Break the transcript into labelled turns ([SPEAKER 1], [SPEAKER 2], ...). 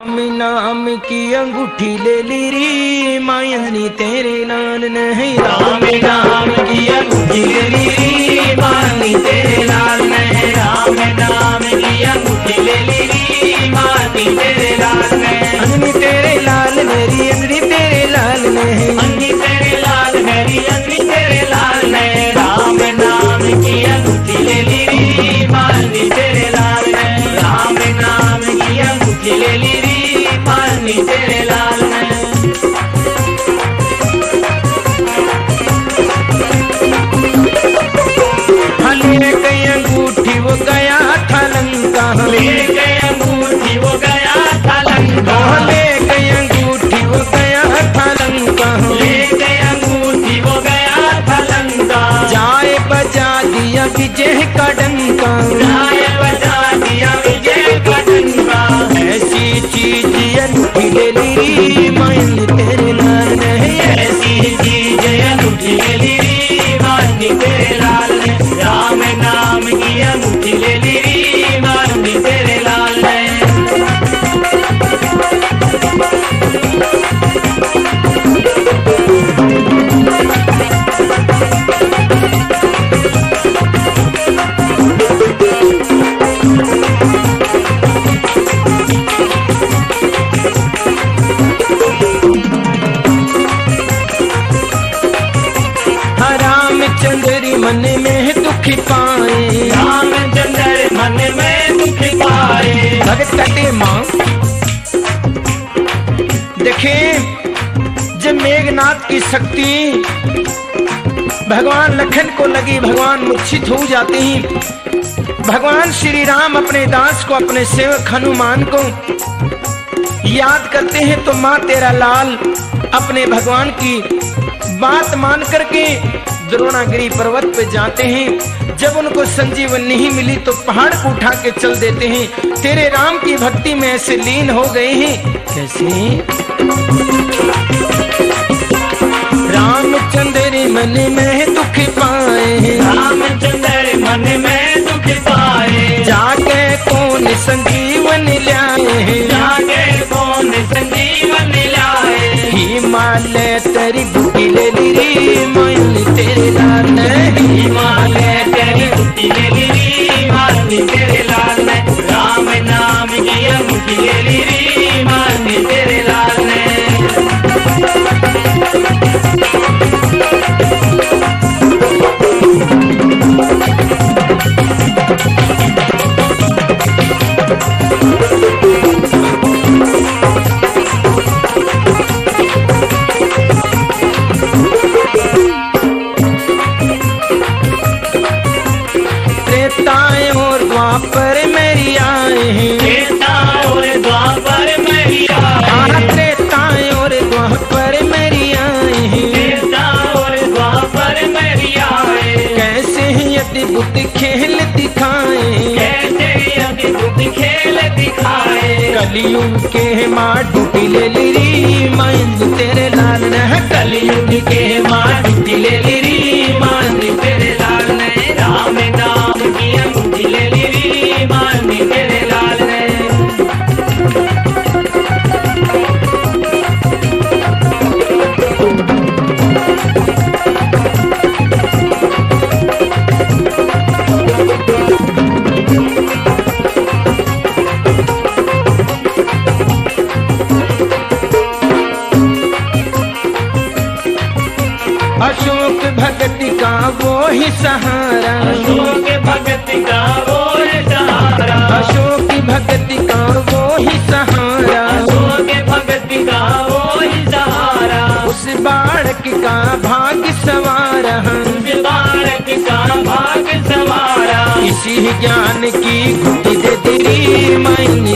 [SPEAKER 1] नाम की अंगूठी ले ली री मायानी तेरे लाल नहीं।
[SPEAKER 2] राम नाम की अंगूठी ले ली री मायानी तेरे लाल नहीं। राम नाम की अंगूठी ले ली री मायानी तेरे लाल नहीं।
[SPEAKER 1] अंगनी तेरे लाल मेरी अंगनी तेरे लाल नहीं।
[SPEAKER 2] अंगनी तेरे लाल मेरी अंगनी तेरे लाल नहीं। राम नाम की अंगूठी ले ली री मायानी तेरे लाल नहीं। राम नाम की अंगूठी ले ली री मायानी तेरे लाल नहीं।
[SPEAKER 1] ले गई अंगूठी वो गया था लंका।
[SPEAKER 2] ले गई अंगूठी वो गया था लंका।
[SPEAKER 1] ले गई अंगूठी वो गया था लंका।
[SPEAKER 2] ले गई अंगूठी वो गया था लंका।
[SPEAKER 1] जाए बजा दिया विजय का डंका।
[SPEAKER 2] जाए बजा दिया विजय का डंका।
[SPEAKER 1] ऐसी चीज अंगूठी ले ली मायानी तेरे लाल नहीं।
[SPEAKER 2] ऐसी चीज अंगूठी ले ली मायानी तेरे लाल नहीं। राम नाम की अंगूठी ले ली मायानी तेरे लाल नहीं।
[SPEAKER 1] रामचंद्र मन में दुख पाए।
[SPEAKER 2] रामचंद्र मन में दुख पाए।
[SPEAKER 1] भगत कटे माँ देखे जब मेघनाथ की शक्ति भगवान लखन को लगी, भगवान मूर्छित हो जाते हैं। भगवान श्री राम अपने दास को, अपने सेवक हनुमान को याद करते हैं तो माँ तेरा लाल अपने भगवान की बात मान करके द्रोणागिरी पर्वत पे जाते हैं। जब उनको संजीवन नहीं मिली तो पहाड़ को उठा के चल देते हैं। तेरे राम की भक्ति में ऐसे लीन हो गए हैं। कैसे? रामचंद्र मन में दुख पाए।
[SPEAKER 2] रामचंद्र मन में दुख पाए।
[SPEAKER 1] जाके कौन संजीवन लाए।
[SPEAKER 2] जाके कौन संजीवन लाए।
[SPEAKER 1] हिमालय तेरी बूटी ले ली मायानी तेरे लाल नहीं।
[SPEAKER 2] हिमालय तेरी बूटी ले ली मायानी तेरे लाल नहीं। राम नाम की अंगूठी ले ली मायानी तेरे लाल नहीं।
[SPEAKER 1] और द्वापर मेरी आए हैं।
[SPEAKER 2] त्रेता और द्वापर मेरी आए।
[SPEAKER 1] त्रेता और द्वापर मेरी आए हैं।
[SPEAKER 2] त्रेता और द्वापर मेरी आए।
[SPEAKER 1] कैसे अद्भुत खेल दिखाए।
[SPEAKER 2] कैसे अद्भुत खेल दिखाए।
[SPEAKER 1] कलयुग के माँ डूटी ले ली मायानी तेरे लाल नहीं।
[SPEAKER 2] कलयुग के माँ डूटी ले ली मायानी तेरे लाल नहीं। राम नाम की अंगूठी ले ली मायानी तेरे लाल नहीं।
[SPEAKER 1] अशोक भगत का वो ही सहारा।
[SPEAKER 2] अशोक भगत का वो ही सहारा।
[SPEAKER 1] अशोक भगत का वो ही सहारा।
[SPEAKER 2] अशोक भगत का वो ही सहारा।
[SPEAKER 1] उस बालक का भाग सवारा।
[SPEAKER 2] उस बालक का भाग सवारा।
[SPEAKER 1] इसी ज्ञान की गुटी दे तेरी मायने